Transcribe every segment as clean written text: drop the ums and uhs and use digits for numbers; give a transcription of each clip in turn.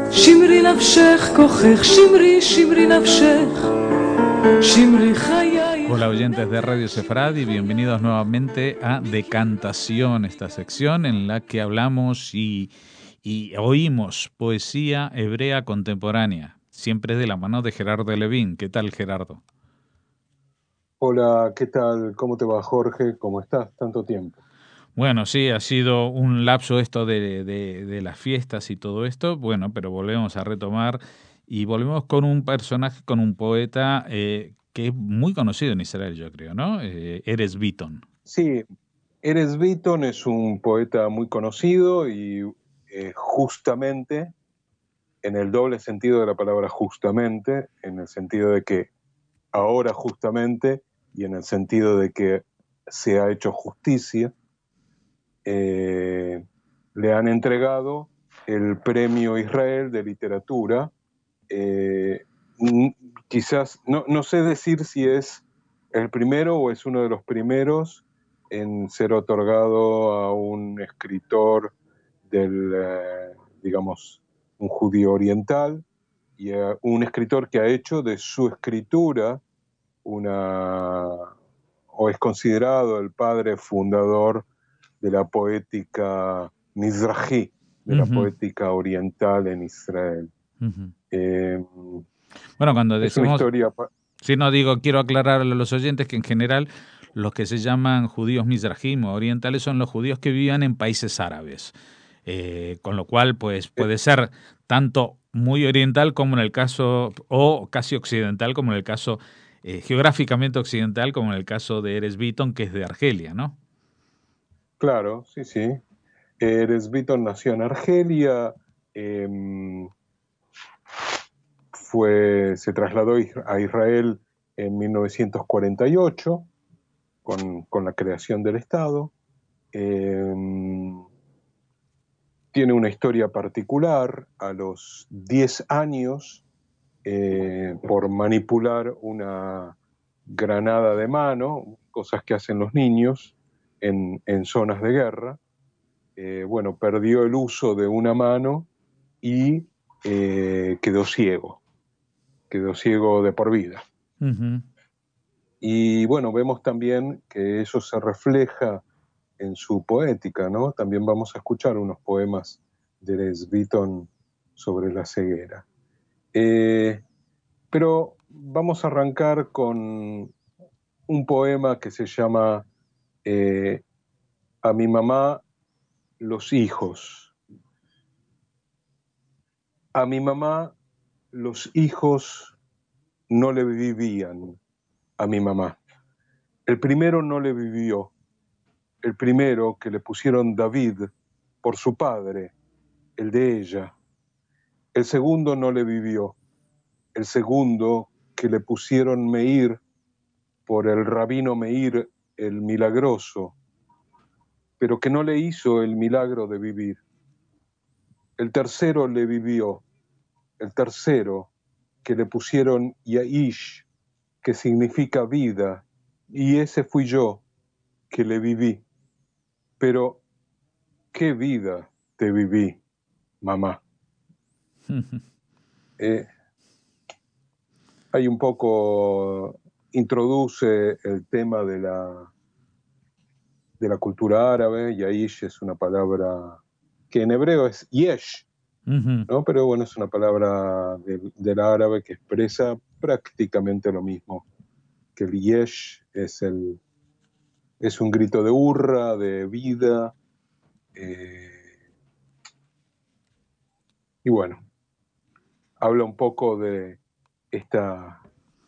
שמרי נפשך כוחך, שמרי, שמרי נפשך, שמרי חיי. Hola oyentes de Radio Sefradi, bienvenidos nuevamente a Decantación, esta sección en la que hablamos y oímos poesía hebrea contemporánea, siempre de la mano de Gerardo Levín. ¿Qué tal, Gerardo? Hola, ¿qué tal? ¿Cómo te va, Jorge? ¿Cómo estás? Tanto tiempo. Bueno, sí, ha sido un lapso esto de las fiestas y todo esto, bueno, pero volvemos a retomar y volvemos con un personaje, con un poeta que es muy conocido en Israel, yo creo, ¿no? Erez Biton. Sí, Erez Biton es un poeta muy conocido y justamente, en el doble sentido de la palabra justamente, en el sentido de que ahora justamente y en el sentido de que se ha hecho justicia, le han entregado el Premio Israel de Literatura. Quizás, no sé decir si es el primero o es uno de los primeros en ser otorgado a un escritor del, digamos, un judío oriental y a un escritor que ha hecho de su escritura o es considerado el padre fundador de la poética mizrahi, de la poética oriental en Israel. Bueno, cuando Es una decimos, historia... si no digo, quiero aclarar a los oyentes que en general los que se llaman judíos mizrahim o orientales son los judíos que vivían en países árabes, con lo cual pues puede ser tanto muy oriental como en el caso, o casi occidental como en el caso, geográficamente occidental como en el caso de Erez Biton, que es de Argelia, ¿no? Claro, sí, sí. Erez Biton nació en Argelia, se trasladó a Israel en 1948 con la creación del Estado. Tiene una historia particular. A los 10 años, por manipular una granada de mano, cosas que hacen los niños en zonas de guerra, perdió el uso de una mano y quedó ciego de por vida. Uh-huh. Y bueno, vemos también que eso se refleja en su poética, ¿no? También vamos a escuchar unos poemas de Erez Biton sobre la ceguera. Pero vamos a arrancar con un poema que se llama A mi mamá, los hijos. A mi mamá, los hijos no le vivían a mi mamá. El primero no le vivió. El primero, que le pusieron David por su padre, el de ella. El segundo no le vivió. El segundo, que le pusieron Meir por el rabino Meir, el milagroso, pero que no le hizo el milagro de vivir. El tercero le vivió. El tercero, que le pusieron Yaish, que significa vida, y ese fui yo, que le viví. Pero, ¿qué vida te viví, mamá? Hay un poco, introduce el tema de la cultura árabe. Yaish es una palabra que en hebreo es yesh, Uh-huh. ¿no? Pero bueno, es una palabra del árabe que expresa prácticamente lo mismo, que el yesh es un grito de hurra, de vida, y bueno, habla un poco de esta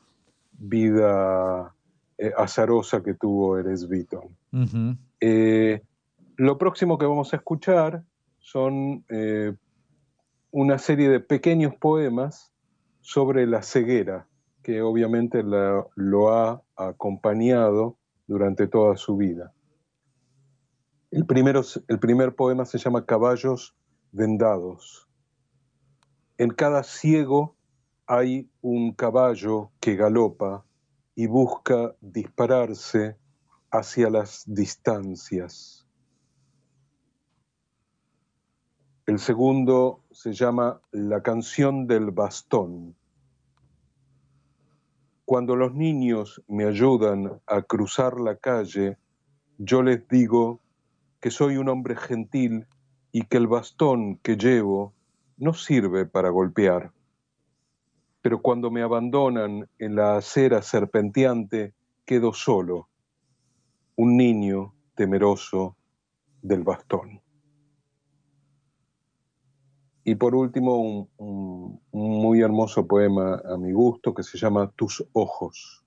vida azarosa que tuvo Erez Biton. Uh-huh. Lo próximo que vamos a escuchar son una serie de pequeños poemas sobre la ceguera, que obviamente lo ha acompañado durante toda su vida. El primer poema se llama Caballos vendados. En cada ciego hay un caballo que galopa y busca dispararse hacia las distancias. El segundo se llama La canción del bastón. Cuando los niños me ayudan a cruzar la calle, yo les digo que soy un hombre gentil y que el bastón que llevo no sirve para golpear. Pero cuando me abandonan en la acera serpenteante, quedo solo, un niño temeroso del bastón. Y por último, un muy hermoso poema a mi gusto que se llama Tus ojos.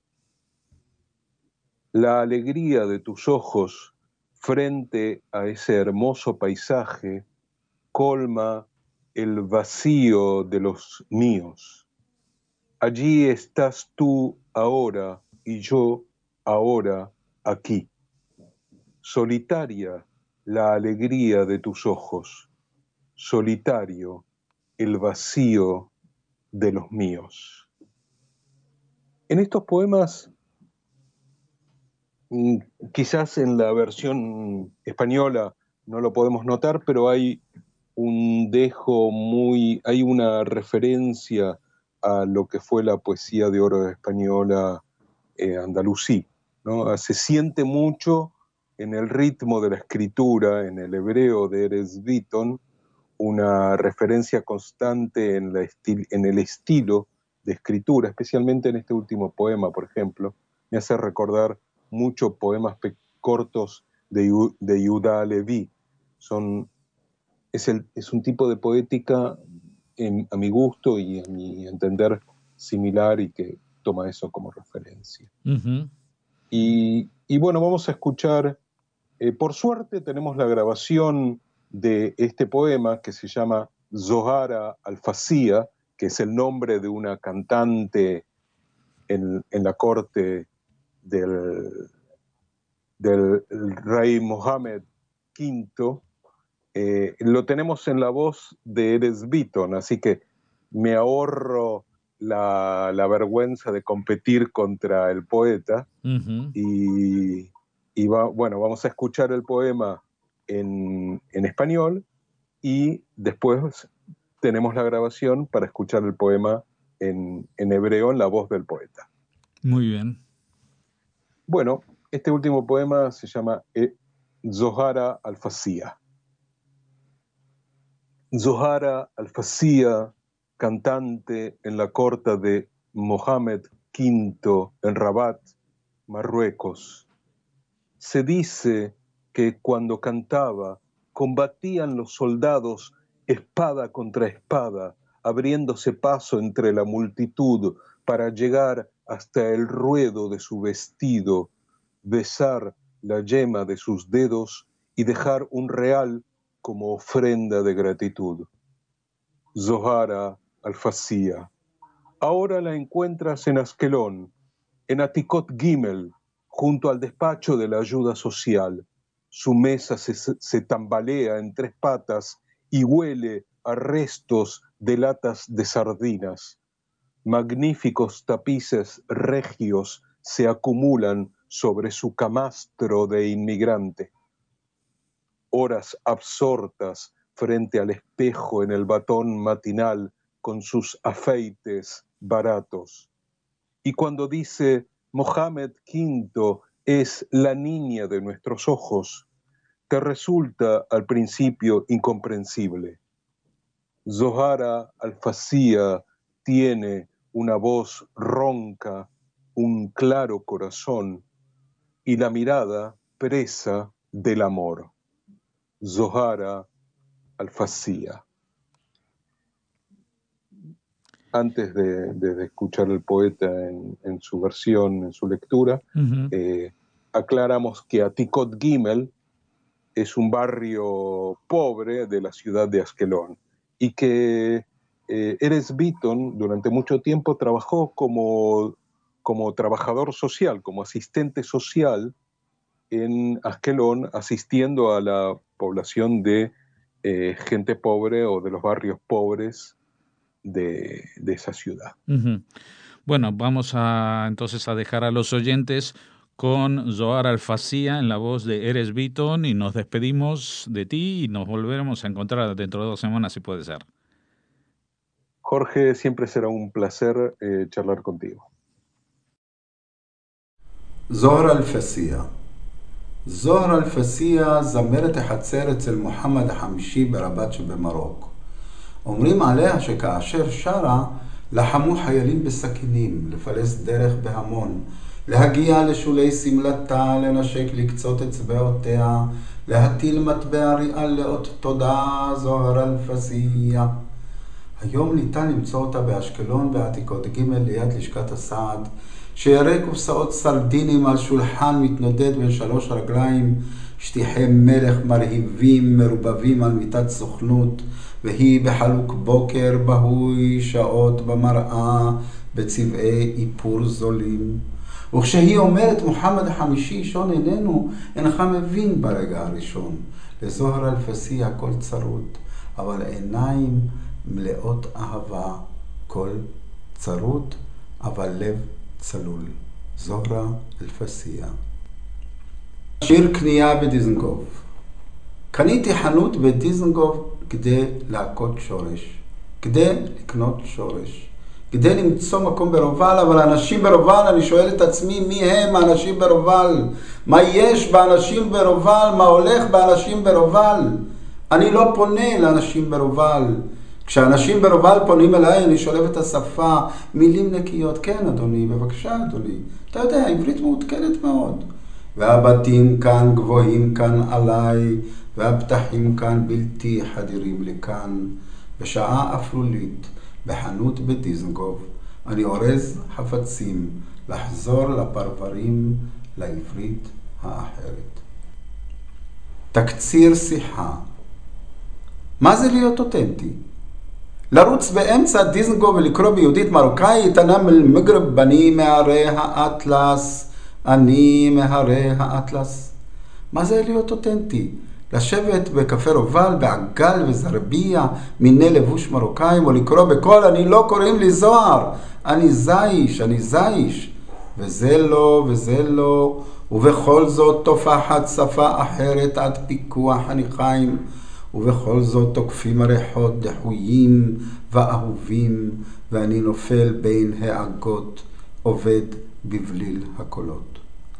La alegría de tus ojos frente a ese hermoso paisaje colma el vacío de los míos. Allí estás tú ahora y yo ahora aquí. Solitaria la alegría de tus ojos, solitario el vacío de los míos. En estos poemas, quizás en la versión española no lo podemos notar, pero hay hay una referencia a lo que fue la poesía de oro española andalusí, ¿no? Se siente mucho en el ritmo de la escritura, en el hebreo de Erez Biton, una referencia constante en el estilo de escritura, especialmente en este último poema, por ejemplo. Me hace recordar muchos poemas cortos de Yehuda Leví. Es un tipo de poética, a mi gusto y a mi entender, similar y que toma eso como referencia. Uh-huh. Y bueno, vamos a escuchar, por suerte tenemos la grabación de este poema que se llama Zohara Al-Fasía, que es el nombre de una cantante en la corte del rey Mohammed V. Lo tenemos en la voz de Erez Biton, así que me ahorro la vergüenza de competir contra el poeta. Uh-huh. Bueno, vamos a escuchar el poema en español y después tenemos la grabación para escuchar el poema en hebreo en la voz del poeta. Muy bien. Bueno, este último poema se llama Zohara Al-Fasía. Zohara Al-Fasía, cantante en la corte de Mohammed V en Rabat, Marruecos. Se dice que cuando cantaba combatían los soldados espada contra espada, abriéndose paso entre la multitud para llegar hasta el ruedo de su vestido, besar la yema de sus dedos y dejar un real como ofrenda de gratitud. Zohara Al-Fasía. Ahora la encuentras en Askelón, en Atikot Gimel, junto al despacho de la ayuda social. Su mesa se tambalea en tres patas y huele a restos de latas de sardinas. Magníficos tapices regios se acumulan sobre su camastro de inmigrante. Horas absortas frente al espejo en el batón matinal con sus afeites baratos. Y cuando dice Mohammed V es la niña de nuestros ojos, te resulta al principio incomprensible. Zohara Al-Fasía tiene una voz ronca, un claro corazón y la mirada presa del amor. Zohara Al-Fasía. Antes de escuchar al poeta en su versión, en su lectura, Uh-huh. Aclaramos que Atikot Gimel es un barrio pobre de la ciudad de Askelón y que Erez Biton durante mucho tiempo trabajó como trabajador social, como asistente social en Askelón, asistiendo a la población de gente pobre o de los barrios pobres de esa ciudad. Uh-huh. Bueno, vamos entonces a dejar a los oyentes con Zohar Alfacía en la voz de Erez Biton y nos despedimos de ti y nos volveremos a encontrar dentro de 2 semanas si puede ser. Jorge, siempre será un placer charlar contigo. זוהר אלפסיה. זוהר אלפסיה זמרת החצר אצל מוחמד החמישי ברבת שבמרוקו. אומרים עליה שכאשר שרה, לחמו חיילים בסכינים, לפלס דרך בהמון, להגיע לשולי סמלתה, לנשק לקצות אצבעותיה, להטיל מטבע ריאל לאות תודה, זוהר אלפסיה. היום ניתן למצוא אותה באשקלון בעתיקות ג' ליד לשכת הסעד, שיראה קופסאות סרדינים על שולחן מתנודד בין 3 רגליים, שטיחי מלך מרהיבים מרובבים על מיטת סוכנות, והיא בחלוק בוקר בהוי שעות במראה בצבעי איפור זולים. וכשהיא אומרת מוחמד החמישי שון איננו, אינך מבין ברגע הראשון. לזוהר אלפסי הכל צרות, אבל עיניים מלאות אהבה, כל צרות, אבל לב צלול. זוהרה אלפסיה. שיר קנייה בדיזנגוף. קניתי חנות בדיזנגוף כדי להכות שורש, כדי לקנות שורש, כדי למצוא מקום ברובל, אבל האנשים ברובל, אני שואל את עצמי מי הם האנשים ברובל, מה יש באנשים ברובל, מה הולך באנשים ברובל. אני לא פונה לאנשים ברובל. כשאנשים ברובל פונים אליי, אני שולב את השפה, מילים נקיות. כן, אדוני, בבקשה, אדוני. אתה יודע, עברית מעודכנת מאוד. והבתים כאן גבוהים כאן עליי, והפתחים כאן בלתי חדירים לכאן. בשעה אפלולית, בחנות בדיזנגוף, אני אורז חפצים לחזור לפרברים, לעברית האחרת. תקציר שיחה. מה זה להיות אותנטי? לרוץ באמצע דיזנגוף ולקרוא ביהודית מרוקאית, אנא מגרב, אני מהרי האטלס, אני מהרי האטלס. מה זה להיות אותנטי? לשבת בקפה רובל, בעגל וזרביה, מיני לבוש מרוקאים, או לקרוא בקול, אני לא קוראים לי זוהר, אני זייש, אני זייש. וזה לא, וזה לא, ובכל זאת תופחת שפה אחרת עד פיקוח הניחיים, ובכל זאת תוקפים הריחות דחויים ואהובים, ואני נופל בין העגות, עובד בבליל הקולות.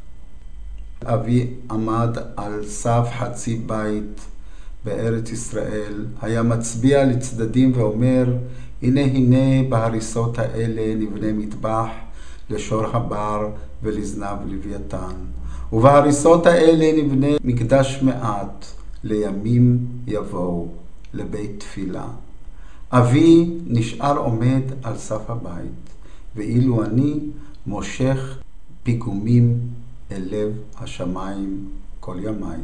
אבי עמד על סף חצי בית בארץ ישראל, היה מצביע לצדדים ואומר, הנה הנה בהריסות האלה נבנה מטבח לשור הבר ולזנב לוויתן, ובהריסות האלה נבנה מקדש מעט, לימים יבואו לבית תפילה. אבי נשאר עומד על סף הבית, ואילו אני מושך פיגומים אל לב השמיים כל ימיי.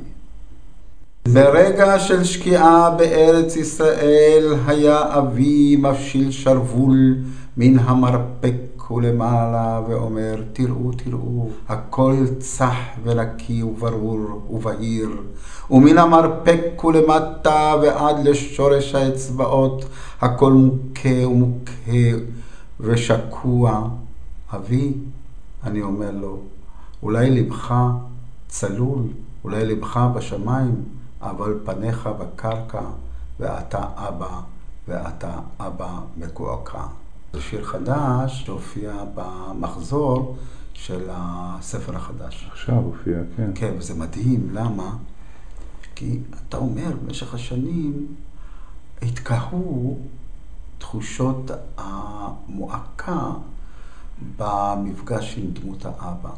ברגע של שקיעה בארץ ישראל היה אבי מפשיל שרוול מן המרפק ולמעלה ואומר, תראו, תראו, הכל צח ונקי וברור ובהיר, ומן המרפק ולמטה ועד לשורש האצבעות, הכל מוכה ומוכה ושקוע. אבי, אני אומר לו, אולי לבך צלול, אולי לבך בשמיים, אבל פניך בקרקע, ואתה אבא, ואתה אבא מקועקע. זה שיר חדש שהופיע במחזור של הספר החדש. עכשיו הופיע, כן. כן, וזה מדהים, למה? כי אתה אומר, במשך השנים התקהו תחושות המועקה במפגש עם דמות האבא.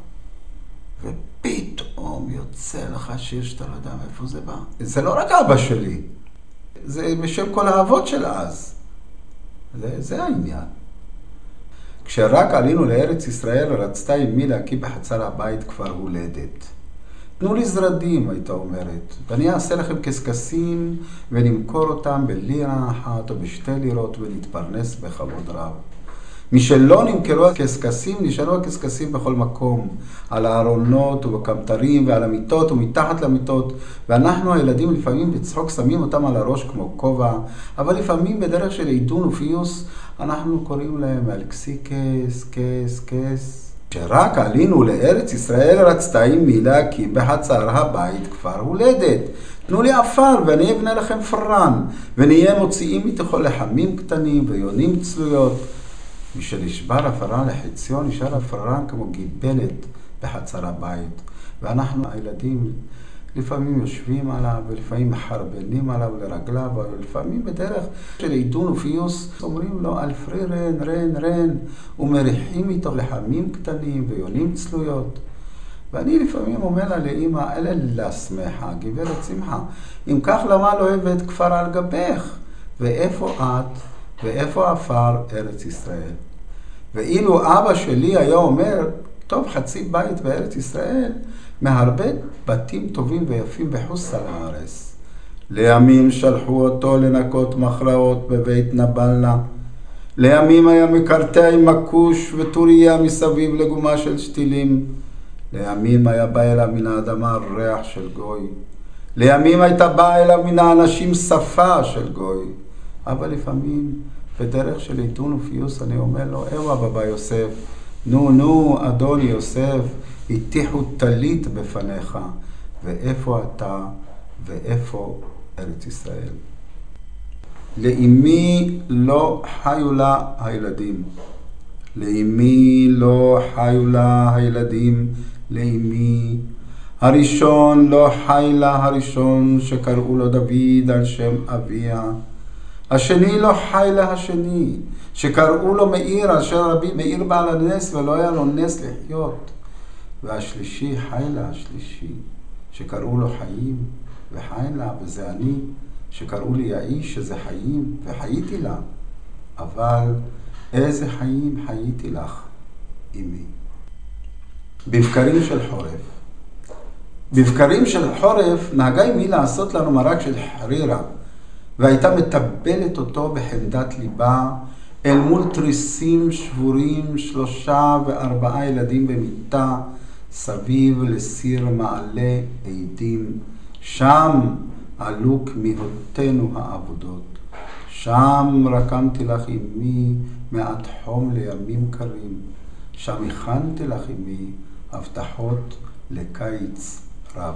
ופתאום יוצא לך שיש, אתה לא יודע מאיפה זה בא. זה לא רק אבא שלי, זה בשם כל האבות של אז. זה העניין. כשרק עלינו לארץ ישראל, רצתה אמי להקים בחצר הבית כפר הולדת. תנו לי זרדים, הייתה אומרת, ואני אעשה לכם קסקסים ונמכור אותם בלירה אחת או בשתי לירות ונתפרנס בכבוד רב. משלא נמכרו הקסקסים, נשארו הקסקסים בכל מקום, על הארונות ובקמטרים ועל המיטות ומתחת למיטות, ואנחנו הילדים לפעמים בצחוק שמים אותם על הראש כמו כובע, אבל לפעמים בדרך של עידון ופיוס אנחנו קוראים להם אלכסי קס, קס, קס. כשרק עלינו לארץ ישראל רצתה מילה כי בחצר הבית כפר הולדת. תנו לי עפר ואני אבנה לכם פרן, ונהיה מוציאים מתוכו לחמים קטנים ויונים צלויות. משנשבר הפרן לחציו נשאר הפרן כמו גיבלת בחצר הבית. ואנחנו הילדים לפעמים יושבים עליו ולפעמים מחרבנים עליו לרגליו, ולפעמים בדרך של עידון ופיוס אומרים לו אלפרי רן, רן, רן, ומריחים איתו לחמים קטנים ויונים צלויות. ואני לפעמים אומר לה לאמא, אלה לה שמחה, גברת שמחה, אם כך למה לא הבאת כפר על גבך? ואיפה את? ואיפה עפר ארץ ישראל? ואילו אבא שלי היה אומר, טוב, חצי בית בארץ ישראל, מהרבה בתים טובים ויפים בחוץ על הארץ. לימים שלחו אותו לנקות מכרעות בבית נבלנה. לימים היה מקרטע עם מקוש וטוריה מסביב לגומה של שתילים. לימים היה בא אליו מן האדמה ריח של גוי. לימים הייתה באה אליו מן האנשים שפה של גוי. אבל לפעמים בדרך של עיתון ופיוס אני אומר לו, איפה בבא יוסף? נו, אדון יוסף, הטיחו טלית בפניך, ואיפה אתה ואיפה ארץ ישראל? לאמי לא חיו לה הילדים. לאמי לא חיו לה הילדים, לאמי. הראשון לא חי לה הראשון שקראו לו דוד על שם אביה. השני לא חי לה השני, שקראו לו מאיר על שם רבי מאיר בעל הנס ולא היה לו נס לחיות. והשלישי חי לה השלישי, שקראו לו חיים וחי לה, וזה אני, שקראו לי האיש שזה חיים וחייתי לה. אבל איזה חיים חייתי לך, אמי? בבקרים של חורף. בבקרים של חורף נהגה אמי לעשות לנו מרק של חרירה, והייתה מטבלת אותו בחמדת ליבה, אל מול תריסים שבורים, 3 ו4 ילדים במיטה, סביב לסיר מעלה עדים. שם עלו כמיהותינו העבודות. שם רקמתי לך אמי מעט חום לימים קרים. שם הכנתי לך אמי הבטחות לקיץ רב.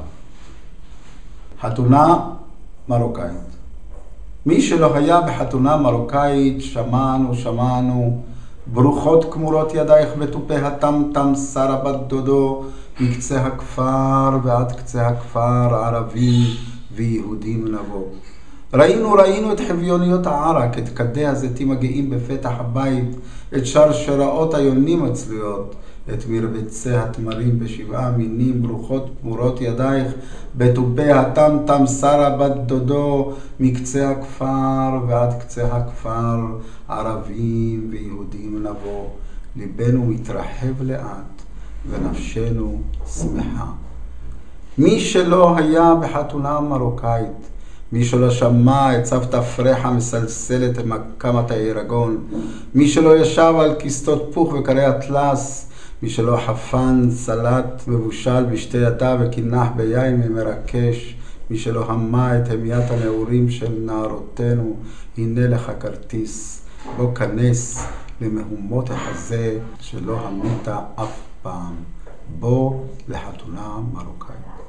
חתונה מרוקאית. מי שלא היה בחתונה מרוקאית, שמענו, ברוכות כמורות ידייך בתופי הטמטם שרה בת דודו, מקצה הכפר ועד קצה הכפר, ערבים ויהודים נבוא. ראינו את חביוניות הערק, את קדי הזיתים הגאים בפתח הבית, את שרשראות היונים הצלויות, את מרבצי התמרים ב7 מינים, ברוכות כמורות ידייך בתופי הטמטם שרה בת דודו, מקצה הכפר ועד קצה הכפר, ערבים ויהודים נבוא. ליבנו מתרחב לאט ונפשנו שמחה. מי שלא היה בחתונה מרוקאית, מי שלא שמע את סבתא פרחה מסלסלת עם הקמת הירגון, מי שלא ישב על כיסתות פוך וקרי אטלס, מי שלא חפן סלט מבושל בשתי ידיו וכינח ביין ממרקש, מי שלא המה את המיית הנעורים של נערותינו, הנה לך כרטיס, בוא כנס למהומות החזה שלא המית אף פעם. בוא לחתונה מרוקאית.